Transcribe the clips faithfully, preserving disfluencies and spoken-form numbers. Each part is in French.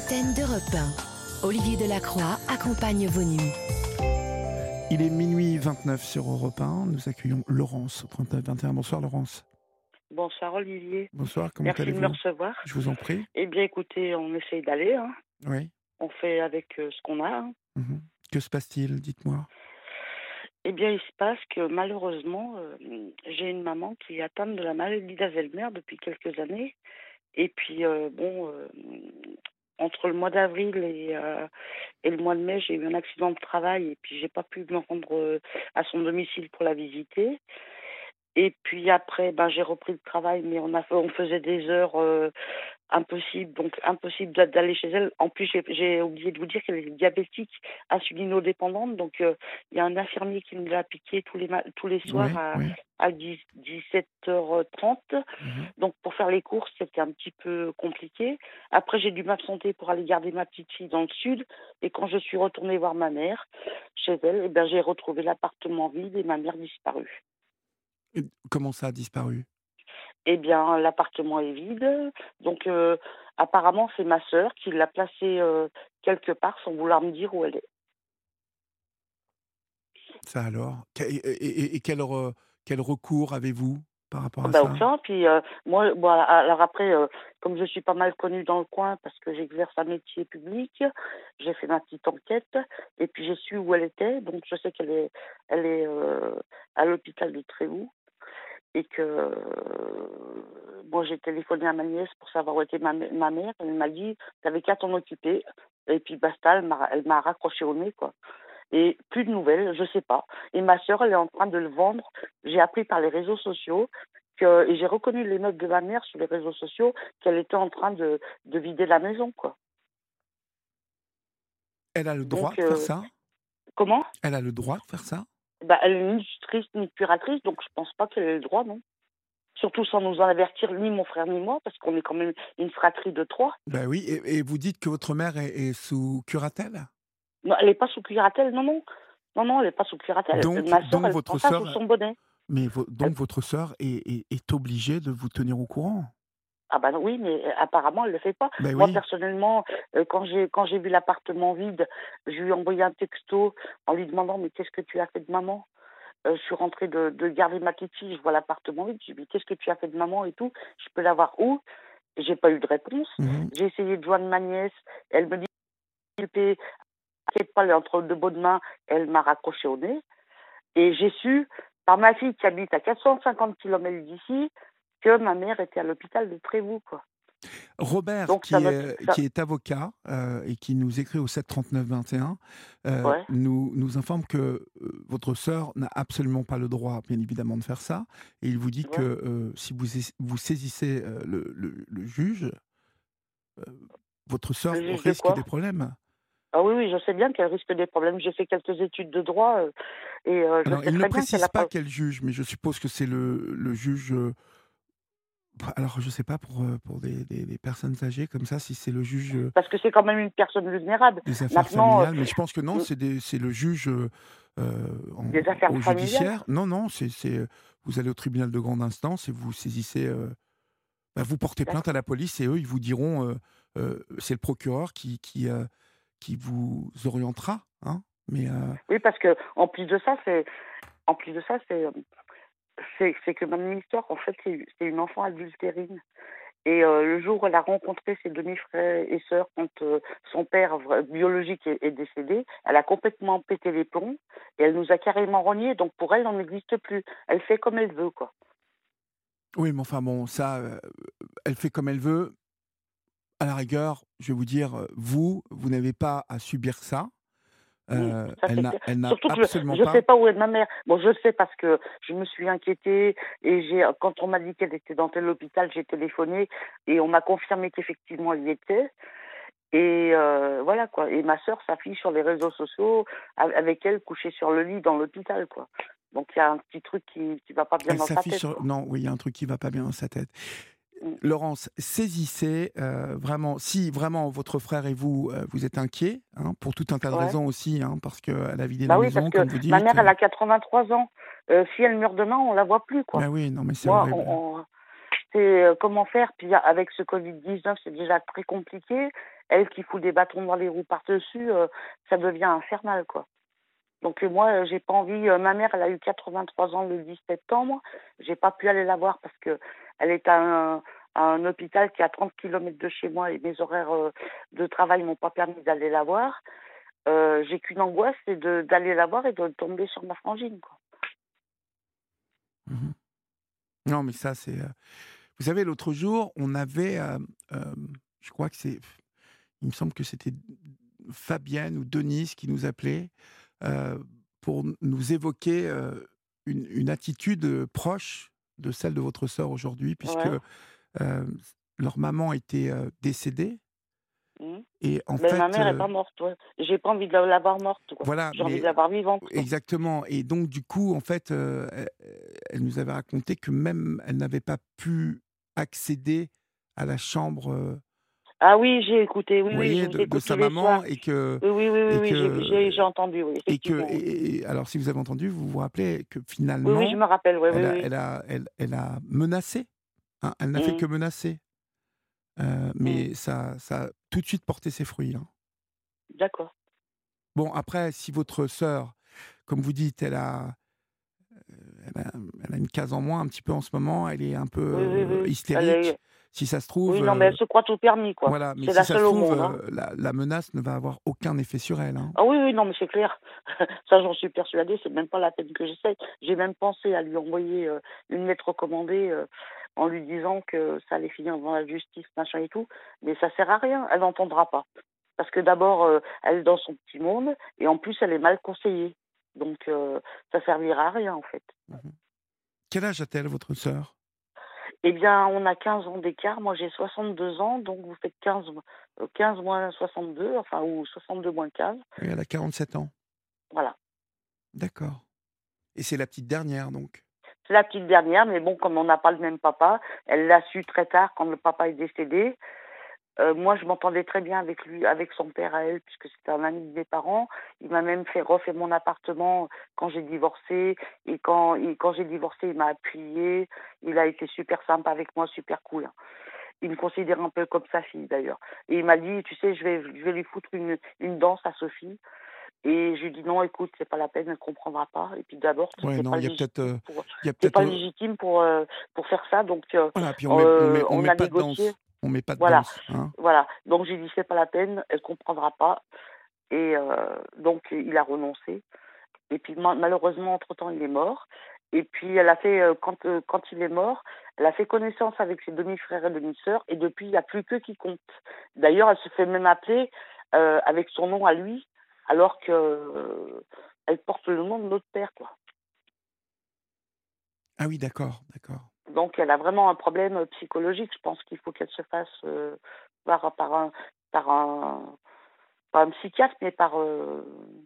l'antenne d'Europe un. Olivier Delacroix accompagne vos nuits. Il est minuit vingt-neuf sur Europe un. Nous accueillons Laurence au trente-neuf vingt et un. Bonsoir Laurence. Bonsoir Olivier. Bonsoir, comment Merci de allez-vous? me recevoir. Je vous en prie. Eh bien écoutez, on essaye d'aller. Hein. Oui. On fait avec euh, ce qu'on a. Hein. Mhm. Que se passe-t-il? Dites-moi. Eh bien il se passe que malheureusement, euh, j'ai une maman qui est atteinte de la maladie d'Alzheimer depuis quelques années. Et puis euh, bon, euh, entre le mois d'avril et, euh, et le mois de mai, j'ai eu un accident de travail et puis j'ai pas pu me rendre euh, à son domicile pour la visiter. Et puis après, ben, j'ai repris le travail, mais on a fait, on faisait des heures euh, impossibles, donc impossible d'a- d'aller chez elle. En plus, j'ai j'ai oublié de vous dire qu'elle est diabétique, insulinodépendante, donc euh, il y a un infirmier qui me l'a piqué tous les ma- tous les soirs Oui, à, oui. à dix dix-sept heures trente. Mhm. Donc pour faire les courses, c'était un petit peu compliqué. Après, j'ai dû m'absenter pour aller garder ma petite fille dans le sud. Et quand je suis retournée voir ma mère chez elle, eh ben, j'ai retrouvé l'appartement vide et ma mère disparue. Et comment ça a disparu? Eh bien, l'appartement est vide. Donc, euh, apparemment, c'est ma sœur qui l'a placée euh, quelque part sans vouloir me dire où elle est. Ça alors? Que- Et, et- et- et quel, re- quel recours avez-vous par rapport Ah à ben, ça? aucun. Puis, euh, moi, bon, alors après, euh, comme je suis pas mal connue dans le coin parce que j'exerce un métier public, j'ai fait ma petite enquête et puis j'ai su où elle était. Donc, je sais qu'elle est, elle est euh, à l'hôpital de Trévoux. Et que euh, moi j'ai téléphoné à ma nièce pour savoir où était ma, ma mère. Elle m'a dit t'avais qu'à t'en occuper. Et puis basta, elle m'a, elle m'a raccroché au nez quoi. Et plus de nouvelles, je sais pas. Et ma sœur, elle est en train de le vendre. J'ai appris par les réseaux sociaux que, et j'ai reconnu les notes de ma mère sur les réseaux sociaux qu'elle était en train de, de vider la maison quoi. Elle a le droit Donc de faire euh, ça? comment? Elle a le droit de faire ça? Bah, elle est ni tutrice ni curatrice, donc je pense pas qu'elle ait le droit, non. Surtout sans nous en avertir, ni mon frère ni moi, parce qu'on est quand même une fratrie de trois. Ben oui, et, et vous dites que votre mère est, est sous curatelle? Non, elle n'est pas sous curatelle, non, non. Non, non, elle n'est pas sous curatelle. Donc, Ma sœur, donc elle votre prend ça sous sœur, son bonnet. mais vo- Elle- donc votre sœur est, est, est obligée de vous tenir au courant? Ah bah oui, mais euh, apparemment, elle ne le fait pas. Ben Moi, oui. personnellement, euh, quand j'ai quand j'ai vu l'appartement vide, je lui ai envoyé un texto en lui demandant, mais qu'est-ce que tu as fait de maman? Euh, je suis rentrée de, de garder ma petite fille, je vois l'appartement vide, je lui dis, qu'est-ce que tu as fait de maman et tout? Je peux l'avoir où? J'ai pas eu de réponse. Mhm. J'ai essayé de joindre ma nièce, elle me dit, t'inquiète pas, elle est entre de bonnes mains, elle m'a raccroché au nez. Et j'ai su, par ma fille qui habite à quatre cent cinquante kilomètres d'ici, que ma mère était à l'hôpital de Trévoux, quoi. Robert, Donc ça qui me... est, Ça... qui est avocat euh, et qui nous écrit au sept trente-neuf vingt et un, euh, Ouais. nous, nous informe que euh, votre sœur n'a absolument pas le droit, bien évidemment, de faire ça. Et il vous dit que Ouais. euh, si vous, ess- vous saisissez euh, le, le- le juge, euh, votre sœur Le juge de risque quoi? des problèmes. Ah oui, oui, je sais bien qu'elle risque des problèmes. J'ai fait quelques études de droit euh, et euh, je Alors, sais il ne très bien qu'elle précise a pas pas... quel juge, mais je suppose que c'est le, le juge. euh, Alors, je ne sais pas pour, euh, pour des, des- des personnes âgées comme ça, si c'est le juge euh, Parce que c'est quand même une personne vulnérable. des affaires Maintenant, euh, familiales, mais je pense que non, c'est des- c'est le juge euh, euh, en- des affaires au familiales. judiciaire. Non, non, c'est c'est, euh, vous allez au tribunal de grande instance et vous saisissez, euh, bah, vous portez plainte à D'accord. la police et eux, ils vous diront, euh, euh, c'est le procureur qui qui, euh, qui vous orientera, hein. Mais euh, Oui, parce que en plus de ça, c'est... En plus de ça, c'est... euh, C'est c'est que mon histoire, en fait, c'est c'est une enfant adultérine. Et euh, le jour où elle a rencontré ses demi-frères et sœurs, quand euh, son père vra- biologique est, est décédé, elle a complètement pété les plombs et elle nous a carrément reniés. Donc pour elle, on n'existe plus. Elle fait comme elle veut, quoi. oui, mais enfin bon, ça, euh, elle fait comme elle veut. À la rigueur, je vais vous dire, euh, vous, vous n'avez pas à subir ça. Oui, Euh, ça elle c'est n'a, clair. elle n'a Surtout que absolument je ne sais pas. pas où est ma mère. Bon, je sais parce que je me suis inquiétée et j'ai, quand on m'a dit qu'elle était dans tel hôpital, j'ai téléphoné et on m'a confirmé qu'effectivement elle y était. Et euh, voilà quoi. Et ma sœur s'affiche sur les réseaux sociaux a- avec elle couchée sur le lit dans l'hôpital quoi. Donc il y a un petit truc qui qui va pas bien Elle dans sa s'affiche tête sur. quoi. Non, oui, il y a un truc qui va pas bien dans sa tête. Mm. Laurence, saisissez euh, vraiment, si vraiment votre frère et vous, euh, vous êtes inquiets, hein, pour tout un tas de Ouais. raisons aussi, hein, parce qu'elle a vidé la Bah oui parce maison, que comme vous ma dites. mère elle a quatre-vingt-trois ans. Euh, si elle meurt demain on la voit plus quoi. Ben oui, non, mais c'est Moi horrible. on, on- c'est euh, comment faire. Puis avec ce covid dix-neuf, c'est déjà très compliqué. Elle qui fout des bâtons dans les roues par-dessus, euh, ça devient infernal, quoi. Donc euh, moi, euh, j'ai pas envie. euh, ma mère, elle a eu quatre-vingt-trois ans le dix septembre. J'ai pas pu aller la voir parce que elle est à un, à un hôpital qui est à trente kilomètres de chez moi et mes horaires euh, de travail m'ont pas permis d'aller la voir. Euh, j'ai qu'une angoisse, c'est de d'aller la voir et de tomber sur ma frangine, quoi. Mhm. Non, mais ça, c'est. euh, Vous savez, l'autre jour, on avait. euh, euh, je crois que c'est. Il me semble que c'était Fabienne ou Denise qui nous appelait euh, pour nous évoquer euh, une, une attitude euh, proche de celle de votre sœur aujourd'hui, puisque Ouais. euh, leur maman était euh, décédée. Mhm. Et en Mais ma fait, mère est euh, pas morte, ouais. J'ai pas envie de la- l'avoir morte, quoi. voilà, J'ai envie de mais l'avoir vivante, quoi. exactement. Et donc, du coup, en fait, euh, elle, elle nous avait raconté que même elle n'avait pas pu accéder à la chambre, euh, Ah oui, j'ai écouté, oui, vous oui, je voyez, vous de, de écoute tous sa les soirs. maman, et que, Oui, oui, oui, oui, et oui, j'ai j'ai j'ai que, entendu, oui, et que, effectivement, oui. et, et- alors, si vous avez entendu, vous vous rappelez que Oui, oui, je finalement, me rappelle, oui, oui, elle a, oui. elle a, elle, elle a menacé. Hein, elle n'a fait Mhm, que menacer. Euh, mhm. mais ça, ça a tout de suite porté ses fruits. Hein. D'accord. Bon, après, si votre sœur, comme vous dites, elle a, elle a, elle a une case en moins un petit peu en ce moment, elle est un peu Oui, oui, euh, oui. Elle hystérique. est... Si ça se Oui, trouve, non, mais euh, elle se croit tout permis, quoi. voilà, mais C'est si la ça se seule au trouve, monde, hein. euh, la, la menace ne va avoir aucun effet sur elle. Hein. Ah oui, oui, non, mais c'est clair. Ça, j'en suis persuadée. C'est même pas la peine que j'essaie. J'ai même pensé à lui envoyer euh, une lettre recommandée euh, en lui disant que ça allait finir dans la justice, machin et tout. Mais ça sert à rien. Elle n'entendra pas. Parce que d'abord, euh, elle est dans son petit monde et en plus, elle est mal conseillée. Donc, euh, ça servira à rien, en fait. Mhm. Quel âge a-t-elle, votre sœur? Eh bien, on a quinze ans d'écart. Moi, j'ai soixante-deux ans. Donc, vous faites quinze, euh, quinze moins soixante-deux, enfin, ou soixante-deux moins quinze. Oui, elle a quarante-sept ans. Voilà. D'accord. Et c'est la petite dernière, donc. C'est la petite dernière, mais bon, comme on n'a pas le même papa, elle l'a su très tard quand le papa est décédé. Euh, moi, je m'entendais très bien avec lui, avec son père à elle, puisque c'était un ami de mes parents. Il m'a même fait refaire mon appartement quand j'ai divorcé. Et quand, et quand j'ai divorcé, il m'a appuyé. Il a été super sympa avec moi, super cool. Il me considère un peu comme sa fille, d'ailleurs. Et il m'a dit, tu sais, je vais, je vais lui foutre une, une danse à Sophie. Et je lui dis non, écoute, c'est pas la peine, elle comprendra pas. Et puis d'abord, Ouais, t'es non, pas il y a peut-être, légitime euh, pour, il y a t'es peut-être, pas euh, légitime pour euh, pour faire ça. Donc euh, voilà. Puis on met, on met, euh, on on met a pas de négocié, danse. On met pas de voilà, danse, hein. voilà. Donc j'ai dit c'est pas la peine, elle comprendra pas. Et euh, donc il a renoncé. Et puis ma- malheureusement, entre temps, il est mort. Et puis elle a fait euh, quand euh, quand il est mort, elle a fait connaissance avec ses demi-frères et demi-sœurs. Et depuis, il n'y a plus que qui compte. D'ailleurs, elle se fait même appeler euh, avec son nom à lui, alors que euh, elle porte le nom de notre père, quoi. Ah oui, d'accord, d'accord. Donc elle a vraiment un problème euh, psychologique. Je pense qu'il faut qu'elle se fasse euh, voir par un par un pas un psychiatre, mais par euh,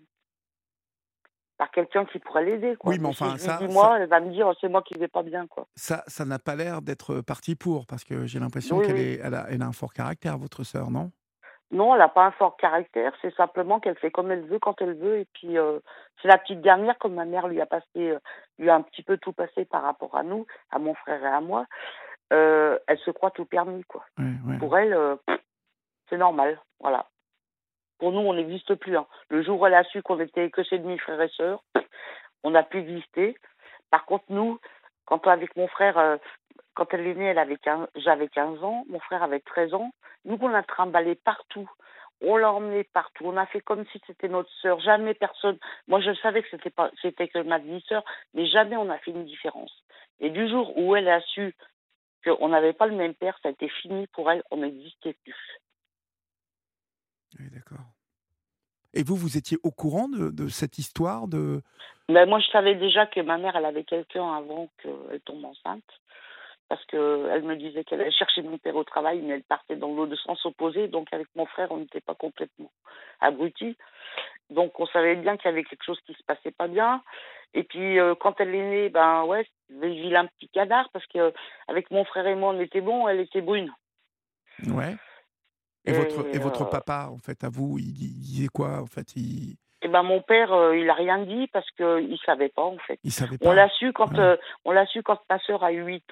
par quelqu'un qui pourrait l'aider, quoi. Oui, mais Mais si enfin, je lui dis ça, ça, moi, elle va me dire c'est moi qui vais pas bien, quoi. ça, ça n'a pas l'air d'être parti pour, parce que j'ai l'impression Oui, qu'elle oui. est, elle a, elle a un fort caractère, votre sœur, non? Non, elle n'a pas un fort caractère, c'est simplement qu'elle fait comme elle veut, quand elle veut. Et puis, euh, c'est la petite dernière, comme ma mère lui a passé, euh, lui a un petit peu tout passé par rapport à nous, à mon frère et à moi. Euh, elle se croit tout permis, quoi. Ouais, ouais. Pour elle, euh, c'est normal, voilà. Pour nous, on n'existe plus, hein. Le jour où elle a su qu'on était que ses demi-frères et sœurs, on n'a plus existé. Par contre, nous, quand avec mon frère, euh, quand elle est née, elle avait quinze, j'avais quinze ans, mon frère avait treize ans. Nous, on l'a trimballé partout. On l'a emmené partout. On a fait comme si c'était notre sœur. Jamais personne. Moi, je savais que c'était pas, c'était que ma demi-sœur, mais jamais on a fait une différence. Et du jour où elle a su qu'on n'avait pas le même père, ça a été fini pour elle. On n'existait plus. Oui, d'accord. Et vous, vous étiez au courant de, de cette histoire de... Mais moi, je savais déjà que ma mère, elle avait quelqu'un avant qu'elle tombe enceinte. Parce qu'elle me disait qu'elle allait chercher mon père au travail, mais elle partait dans l'autre sens opposé. Donc, avec mon frère, on n'était pas complètement abrutis. Donc, on savait bien qu'il y avait quelque chose qui se passait pas bien. Et puis, euh, quand elle est née, ben ouais, c'était le vilain petit cadavre, parce que avec mon frère et moi, on était bons, elle était brune. Ouais. Et votre, et Et, votre euh, papa, en fait, à vous, il, il disait quoi, en fait? Il, et ben mon père, euh, il a rien dit parce qu'il savait pas, en fait. il savait On pas. l'a su quand, Ouais. euh, on l'a su quand ma sœur a eu huit ans.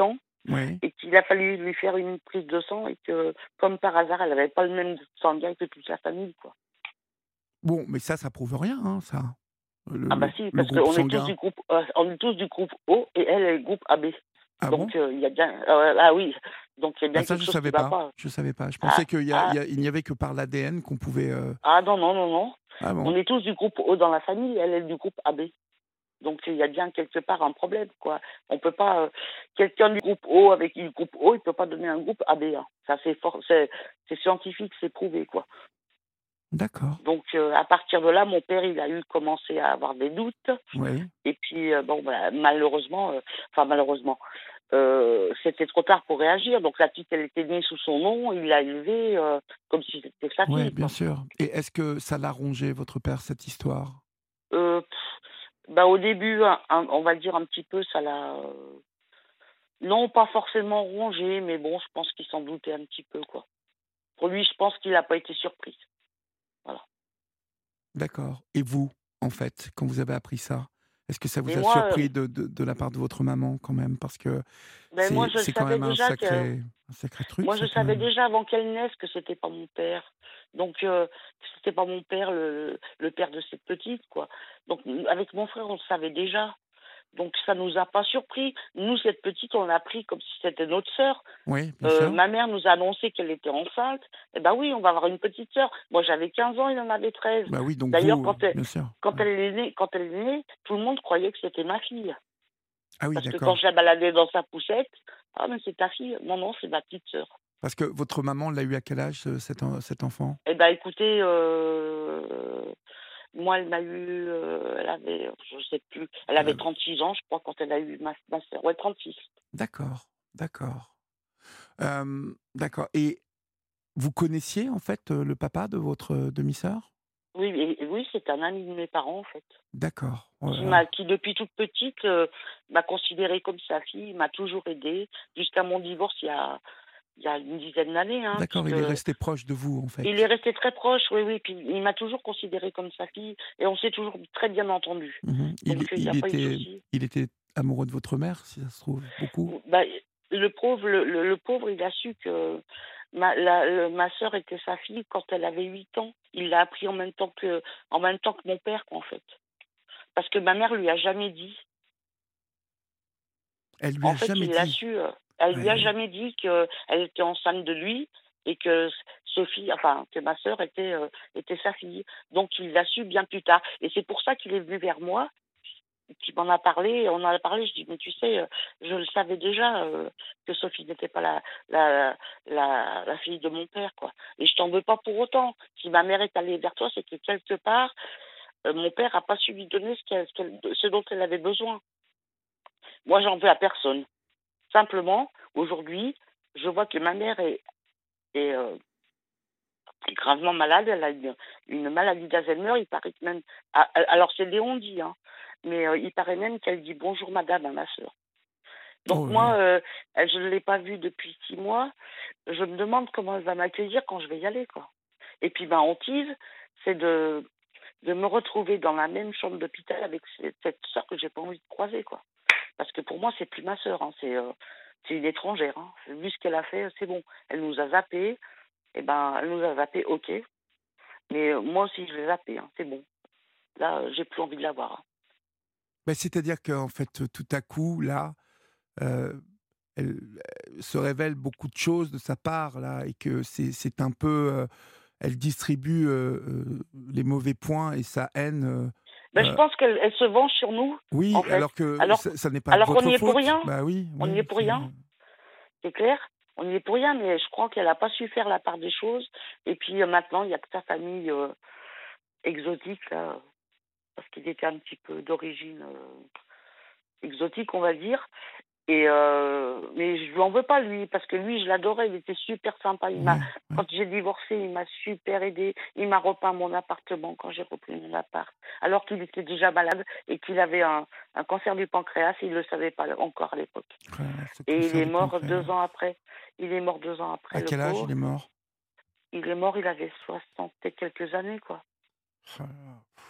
Oui. et qu'il a fallu lui faire une prise de sang et que, comme par hasard, elle n'avait pas le même sanguin que toute la famille, quoi. Bon, mais ça, ça prouve rien, hein, ça. Le Ah bah le si, le parce groupe qu'on est tous du sanguin. groupe, euh, on est tous du groupe O et elle est du groupe A B. Ah bon? Donc euh, il y a bien, euh, ah oui, donc il y a Ah bien ça, quelque je chose qui savais va pas, pas. je savais pas. Je Ah, pensais qu'il y a il ah, y a il n'y avait que par l'A D N qu'on pouvait, heu ah non, non, non, non. ah On bon? est tous du groupe O dans la famille, elle est du groupe A B. Donc il y a bien quelque part un problème, quoi. On peut pas, euh, quelqu'un du groupe O avec du groupe O, il peut pas donner un groupe A B. Hein. Ça c'est fort, c'est c'est scientifique, c'est prouvé, quoi. D'accord. Donc euh, à partir de là, mon père, il a eu commencé à avoir des doutes. Oui. Et puis euh, bon, bah, malheureusement, euh, enfin malheureusement, euh, c'était trop tard pour réagir. Donc la petite, elle était née sous son nom, il l'a élevée euh, comme si c'était sa Ouais, fille, bien quoi. sûr. Et est-ce que ça l'a rongé, votre père, cette histoire? Euh, pff, bah au début, un- un- on va dire un petit peu, ça l'a. euh, Non, pas forcément rongé, mais bon, je pense qu'il s'en doutait un petit peu, quoi. Pour lui, je pense qu'il n'a pas été surpris. Voilà. D'accord. Et vous, en fait, quand vous avez appris ça, est-ce que ça Mais vous a moi, euh, surpris de de de la part de votre maman quand même? Parce que ben moi, c'est je le c'est quand savais même un déjà que, sacré un sacré truc moi, je ça quand savais même. déjà avant qu'elle naisse que c'était pas mon père. Donc, euh, que c'était pas mon père, le, le père de cette petite, quoi. Donc, avec mon frère, on le savait déjà. Donc, ça nous a pas surpris. Nous, cette petite, on l'a pris comme si c'était notre sœur. Oui, bien Euh, sûr. ma mère nous a annoncé qu'elle était enceinte. Eh ben oui, on va avoir une petite sœur. Moi, j'avais quinze ans, il en avait treize. Bah oui, donc D'ailleurs, vous, quand elle, bien sûr. quand Ouais. elle est née, quand elle est née, tout le monde croyait que c'était ma fille. Ah oui, Parce que quand d'accord. je la baladais dans sa poussette, ah mais c'est ta fille. Non, non, c'est ma petite sœur. Parce que votre maman l'a eu à quel âge, ce cet en cet enfant? Eh ben écoutez, euh, moi elle m'a eu, euh, elle avait, je sais plus, elle Elle avait av trente-six ans, je crois, quand elle a eu ma, ma sœur. Ouais, trente-six. D'accord, d'accord. Hem, d'accord, et vous connaissiez, en fait, heu, le papa de votre, heu, demi-sœur? Oui, et, et oui, c'est un ami de mes parents en fait, D'accord. Oh là qui là. m'a, qui depuis toute petite euh, m'a considérée comme sa fille, m'a toujours aidée jusqu'à mon divorce il y a, il y a une dizaine d'années, hein, D'accord, puisque il est resté proche de vous, en il est fait? resté très proche, oui, oui, puis il m'a toujours considérée comme sa fille et on s'est toujours très bien entendus. Mmh. Donc Il il n'y a il pas eu de était souci. il était amoureux de votre mère, si ça se trouve? Beaucoup? Bah, le pauvre, le, le- le pauvre, il a su que ma, la, le- ma sœur était sa fille quand elle avait huit ans. Il l'a appris en même temps que, en même temps que mon père, quoi, en fait. Parce que ma mère lui a jamais dit. Elle lui En a fait, jamais il l'a dit? su. euh, Elle lui Aïe, a aïe. jamais dit qu'elle était enceinte de lui et que Sophie, enfin que ma sœur était euh, était sa fille. Donc il l'a su bien plus tard. Et c'est pour ça qu'il est venu vers moi, qui m'en a parlé, on en a parlé, je dis, mais tu sais, euh, je le savais déjà euh, que Sophie n'était pas la, la, la, la fille de mon père, quoi. Et je t'en veux pas pour autant. Si ma mère est allée vers toi, c'est que quelque part, euh, mon père a pas su lui donner ce, qu'elle- ce, qu'elle- ce dont elle avait besoin. Moi, j'en veux à personne. Simplement, aujourd'hui, je vois que ma mère est, est, euh, est gravement malade. Elle a une, une maladie d'Alzheimer. Il paraît que même... ah, alors, c'est Léon dit, hein, mais euh, il paraît même qu'elle dit bonjour madame à ma sœur. Donc Oh là moi, là. euh, elle- je ne l'ai pas vue depuis six mois. Je me demande comment elle va m'accueillir quand je vais y aller, quoi. Et puis ma hantise, c'est de, de me retrouver dans la même chambre d'hôpital avec ce- cette sœur que j'ai pas envie de croiser, quoi. Parce que pour moi, c'est plus ma sœur, hein, c'est euh, c'est une étrangère. Hein. Vu ce qu'elle a fait, c'est bon. Elle nous a zappé, et ben elle nous a zappé, ok. Mais euh, moi aussi, je l'ai zappé, hein, c'est bon. Là, euh, j'ai plus envie de la voir. Hein. Bah, c'est-à-dire qu'en fait, tout à coup, là, heu, elle, heu, se révèle beaucoup de choses de sa part, là, et que c'est c'est un peu, heu, elle distribue, heu heu, les mauvais points et sa haine, heu Ben, je heu pense qu'elle elle se venge sur nous, en oui, fait. alors que Alors, ça ça n'est pas de alors qu'on votre n'y est pour faute. rien. Bah oui, On n'y est oui, pour c'est rien. C'est clair, on n'y est pour rien, mais je crois qu'elle n'a pas su faire la part des choses. Et puis euh, maintenant, il n'y a que sa famille euh, exotique, là, parce qu'il était un petit peu d'origine euh, exotique, on va dire. Et euh, mais je lui en veux pas, lui, parce que lui, je l'adorais, il était super sympa. Il m'a, ouais, ouais. quand j'ai divorcé, il m'a super aidé. Il m'a repeint mon appartement quand j'ai repris mon appart, alors qu'il était déjà malade et qu'il avait un, un cancer du pancréas. Il ne le savait pas encore à l'époque. Oh là là, ce Et il cancer est du mort deux pancréas. ans après. Il est mort deux ans après, À le quel âge il pauvre. est mort? Il est mort, il avait soixante et quelques années, quoi. Oh là là.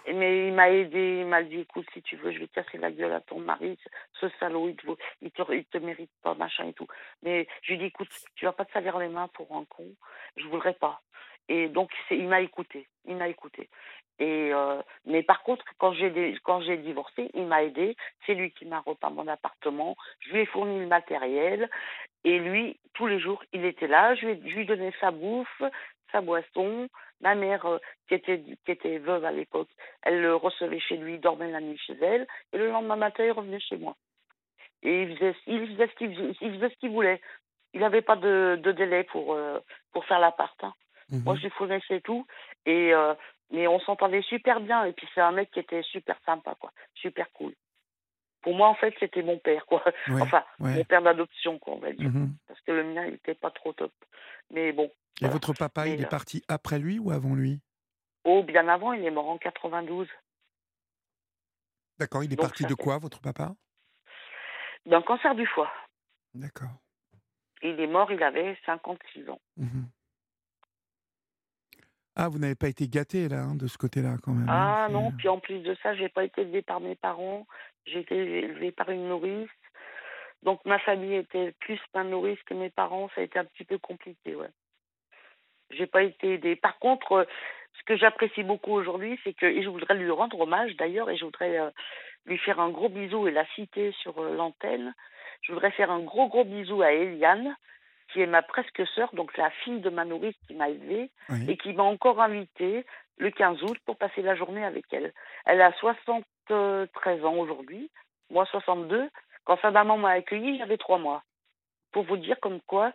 Mais il m'a aidé, il m'a dit, écoute, si tu veux, je vais casser la gueule à ton mari, ce salaud, il te, vaut- il te, il te mérite pas, machin et tout. Mais je lui ai dit, écoute, tu vas pas te salir les mains pour un con, je voudrais pas. Et donc, c'est, il m'a écouté, il m'a écouté. Et euh, mais par contre, quand j'ai dé- quand j'ai divorcé, il m'a aidé. C'est lui qui m'a repeint mon appartement. Je lui ai fourni le matériel. Et lui, tous les jours, il était là. Je lui, je lui donnais sa bouffe, sa boisson. Ma mère, euh, qui était qui était veuve à l'époque, elle le recevait chez lui, il dormait la nuit chez elle. Et le lendemain matin, il revenait chez moi. Et il faisait, il faisait ce qu'il faisait, il faisait ce qu'il voulait. Il n'avait pas de, de délai pour, euh, pour faire l'appart, hein. Moi, je Mhm. lui fournissais tout. Et, euh, mais on s'entendait super bien. Et puis, c'est un mec qui était super sympa, quoi. Super cool. Pour moi, en fait, c'était mon père, quoi. Ouais, Enfin, mon ouais. père d'adoption, quoi, on va dire. Mhm. Parce que le mien, il n'était pas trop top. Mais bon, Et voilà. votre papa, il Mais, est euh, parti après lui ou avant lui? oh, bien avant, il est mort en quatre-vingt-douze. D'accord, il est Donc, parti ça de fait. quoi, votre papa? D'un cancer du foie. D'accord. Il est mort, il avait cinquante-six ans. Mhm. Ah, vous n'avez pas été gâté là, hein, de ce côté-là, quand même, hein, Ah c'est... non, puis en plus de ça, j'ai pas été élevée par mes parents. J'ai été élevée par une nourrice. Donc ma famille était plus ma nourrice que mes parents. Ça a été un petit peu compliqué, ouais. J'ai pas été aidée. Par contre, euh, ce que j'apprécie beaucoup aujourd'hui, c'est que, et je voudrais lui rendre hommage d'ailleurs, et je voudrais euh, lui faire un gros bisou et la citer sur euh, l'antenne. Je voudrais faire un gros gros bisou à Eliane, qui est ma presque sœur, donc la fille de ma nourrice qui m'a élevée, Oui. et qui m'a encore invitée le quinze août pour passer la journée avec elle. Elle a soixante-treize ans aujourd'hui, moi soixante-deux. Quand sa maman m'a accueillie, j'avais trois mois. Pour vous dire comme quoi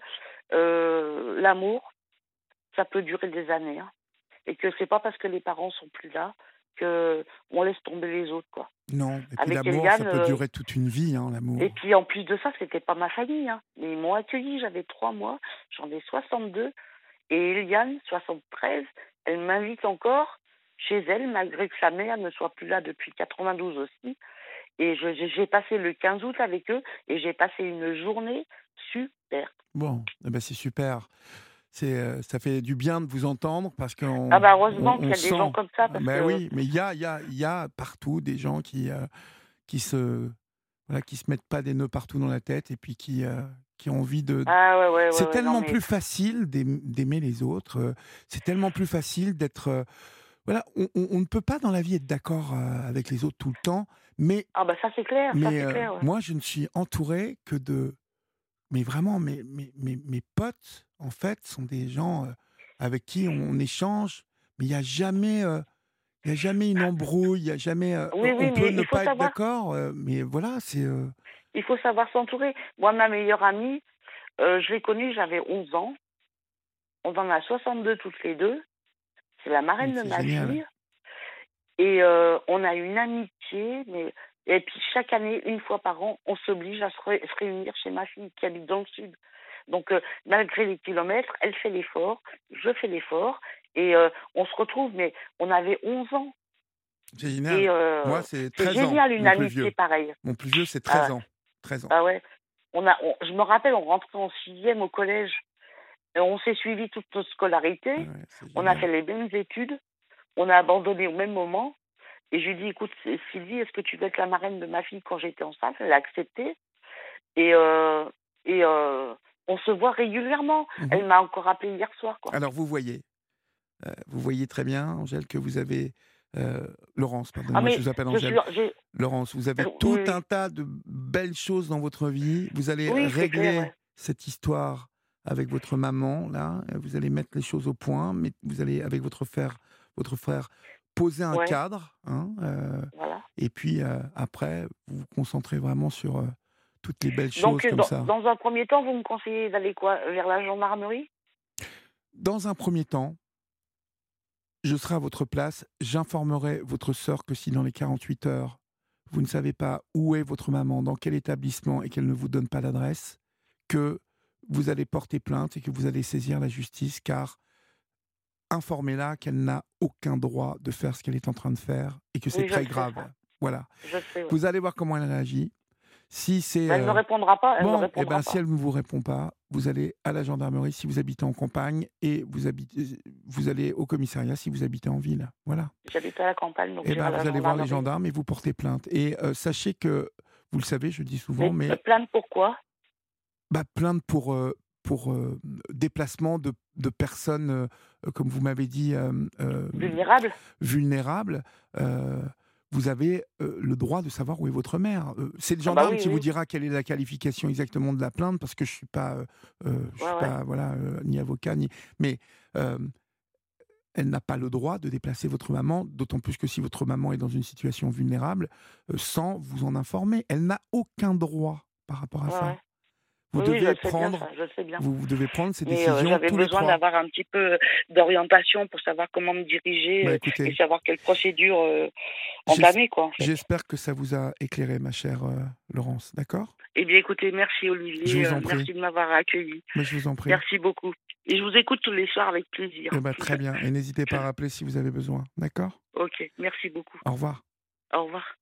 euh, l'amour, ça peut durer des années, hein. Et que c'est pas parce que les parents sont plus là que on laisse tomber les autres, quoi. Non, et puis Avec l'amour, ça Eliane, peut euh, durer toute une vie, hein, et l'amour. puis en plus de ça, c'était pas ma famille, hein. Mais ils m'ont accueilli, j'avais trois mois, j'en ai soixante-deux, et Eliane, soixante-treize, elle m'invite encore chez elle, malgré que sa mère ne soit plus là depuis quatre-vingt-douze aussi. Et je- j'ai j'ai passé le quinze août avec eux, et j'ai passé une journée super. Bon, eh ben c'est super. C'est, euh, ça fait du bien de vous entendre parce Ah qu'on bah on, heureusement qu'il on y a des gens sent. comme ça, parce Ben que oui, mais il y a, il y, a, il y a partout des gens qui, euh, qui se voilà, qui se mettent pas des nœuds partout dans la tête et puis qui, euh, qui ont envie de... ah ouais ouais ouais C'est ouais non tellement mais plus facile d'aim- d'aimer les autres. euh, C'est tellement plus facile d'être... euh, Voilà, on, on- on ne peut pas dans la vie être d'accord euh, avec les autres tout le temps, mais, ah bah ça c'est clair, ça mais c'est euh, clair, ouais. moi, je ne suis entouré que de... Mais vraiment, mes, mes, mes, mes potes, en fait, sont des gens euh, avec qui on échange, mais il n'y a jamais... euh, il y a jamais une embrouille, il y a jamais. euh, Oui on oui peut mais ne il faut pas être savoir d'accord, euh, mais voilà, c'est. euh, il faut savoir s'entourer. Moi ma meilleure amie, euh, je l'ai connue, j'avais onze ans. On en a soixante-deux toutes les deux. C'est la marraine de c'est ma génial. fille. Et euh, on a une amitié, mais et puis chaque année, une fois par an, on s'oblige à se, ré- se réunir chez ma fille qui habite dans le sud. Donc euh, malgré les kilomètres, elle fait l'effort, je fais l'effort, et euh, on se retrouve. Mais on avait onze ans, C'est génial. et euh, Moi, c'est c'est treize ans, génial une mon plus amitié vieux. pareille. Mon plus vieux, c'est Ah treize ouais, ans. treize ans. ah ouais. On a, on- je me rappelle, on rentrait en sixième au collège, et on s'est suivi toute notre Ah scolarité, ouais, c'est on a génial. fait les mêmes études, on a abandonné au même moment. Et je lui ai dit, écoute, Sylvie, est-ce que tu veux être la marraine de ma fille quand j'étais enceinte? Elle a accepté. Et, euh, et euh, on se voit régulièrement. Mhm. Elle m'a encore appelé hier soir, quoi. Alors, vous voyez, euh, vous voyez très bien, Angèle, que vous avez. euh, Laurence, Ah, pardonnez-moi, je mais vous appelle je suis. Angèle. j'ai- Laurence, vous avez Oui, tout oui, un tas de belles choses dans votre vie. Vous allez oui, c'est clair, régler ouais. cette histoire avec votre maman, là. Vous allez mettre les choses au point, mais vous allez, avec votre frère, votre frère poser un Ouais, cadre. Hein, euh, voilà. et puis, euh, après, vous vous concentrez vraiment sur euh, toutes les belles Donc, choses euh, comme dans, ça. dans un premier temps, vous me conseillez d'aller quoi? Vers la gendarmerie? Dans un premier temps, je serai à votre place. J'informerai votre sœur que si dans les quarante-huit heures, vous ne savez pas où est votre maman, dans quel établissement et qu'elle ne vous donne pas l'adresse, que vous allez porter plainte et que vous allez saisir la justice, car informez-la qu'elle n'a aucun droit de faire ce qu'elle est en train de faire et que c'est Oui, je le très sais, grave. ça. Voilà. Je le sais, ouais. Vous allez voir comment elle réagit. Si c'est... Ben, elle ne me euh, répondra pas, elle ne me Bon, eh répondra ben, pas. si elle ne vous répond pas, vous allez à la gendarmerie si vous habitez en campagne et vous, habitez, vous allez au commissariat si vous habitez en ville. Voilà. J'habite à la campagne, donc Eh j'irai ben, à la vous allez voir les gendarmerie. gendarmes et vous portez plainte. Et euh, sachez que, vous le savez, je dis souvent, Mais euh, mais plainte pourquoi? bah, plainte pour, euh, pour euh, déplacement de, de personnes, euh, comme vous m'avez dit, euh, euh, Vulnérable? vulnérables. euh, vous avez euh, le droit de savoir où est votre mère. Euh, c'est le Ah bah gendarme oui, qui vous oui. dira quelle est la qualification exactement de la plainte, parce que je suis pas, euh, euh, je suis Ouais, ouais. pas, voilà, euh, ni avocat ni. Mais euh, elle n'a pas le droit de déplacer votre maman, d'autant plus que si votre maman est dans une situation vulnérable, euh, sans vous en informer. Elle n'a aucun droit par rapport à Ouais, ouais. ça. Vous Oui, oui, je devez le sais bien, prendre, ça, je le sais bien. vous, vous devez prendre ces Mais euh, décisions j'avais tous les besoin trois. d'avoir un petit peu d'orientation pour savoir comment me diriger Bah euh, et écoutez, savoir quelle procédure euh, j'es- entamer, quoi, en fait. j'espère que ça vous a éclairé, ma chère euh, Laurence, d'accord? Eh bien, écoutez, merci Je Olivier, vous euh, en prie, merci de m'avoir accueilli. mais je vous en prie. Merci beaucoup. Et je vous écoute tous les soirs avec Eh plaisir. ben, très bien, et n'hésitez pas à rappeler si vous avez besoin, d'accord? Ok, merci beaucoup. Au revoir. Au revoir.